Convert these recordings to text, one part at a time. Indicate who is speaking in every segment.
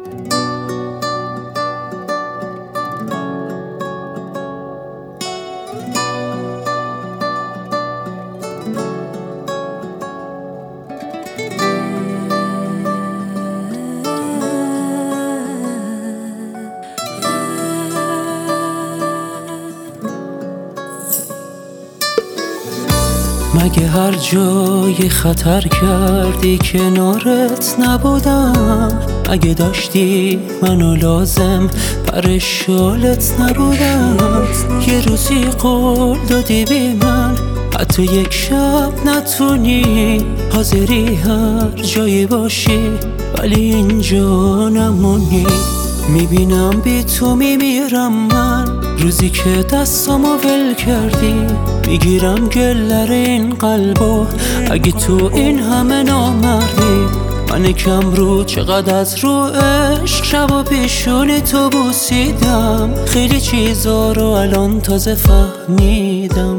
Speaker 1: مگه هر جای خطر کردی کنارت نبودم؟ اگه داشتی منو لازم پر شالت نبودم؟ یه روزی قول دادی بی من حتی یک شب نتونی، حاضری هر جایی باشی ولی اینجا نمونی. میبینم بی تو میمیرم من، روزی که دستامو ول کردی میگیرم گلر این قلبو. اگه تو این همه نامردی، من کم رو چقدر از رو عشق شب و پیشونی تو بوسیدم. خیلی چیزا رو الان تازه فهمیدم.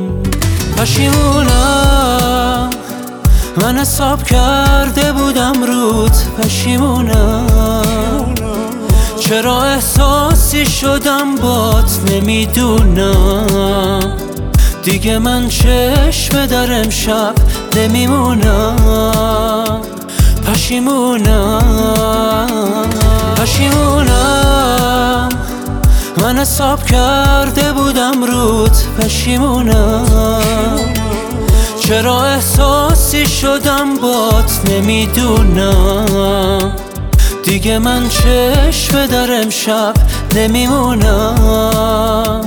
Speaker 1: پشیمونم من حساب کرده بودم رود، پشیمونم چرا احساسی شدم بات نمیدونم. دیگه من چشم در امشب نمیمونم. پشیمونم من حساب کرده بودم رود، پشیمونم چرا احساسی شدم بات نمیدونم. دیگه من چشم در امشب نمیمونم.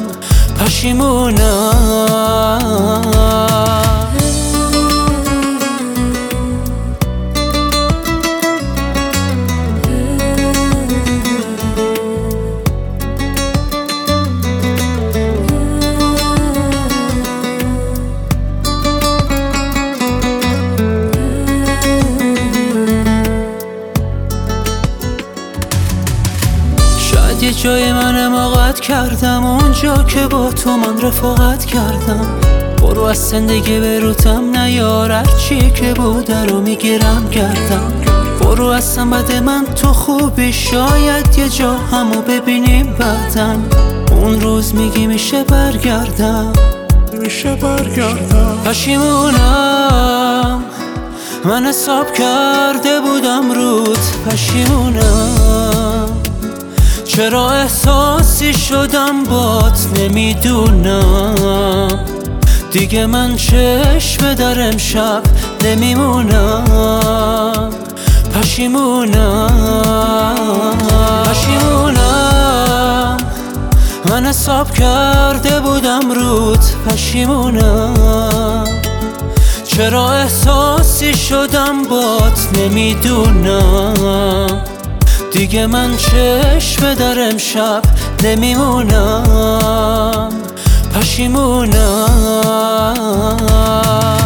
Speaker 1: پشیمونم. یه جای من حماقت کردم، اونجا که با تو من رفاقت کردم. برو از زندگی بروتم نیار، هرچی که بوده رو میگیرم گردم. برو اصلا بده من تو خوبی، شاید یه جا همو ببینیم بعدن. اون روز میگی میشه برگردم. پشیمونم من حساب کرده بودم رود، پشیمونم چرا احساسی شدم بات نمیدونم. دیگه من چشم در امشب نمیمونم. پشیمونم من حساب کرده بودم رود، پشیمونم چرا احساسی شدم بات نمیدونم. دیگه من چشم در امشب نمیمونم. پشیمونم.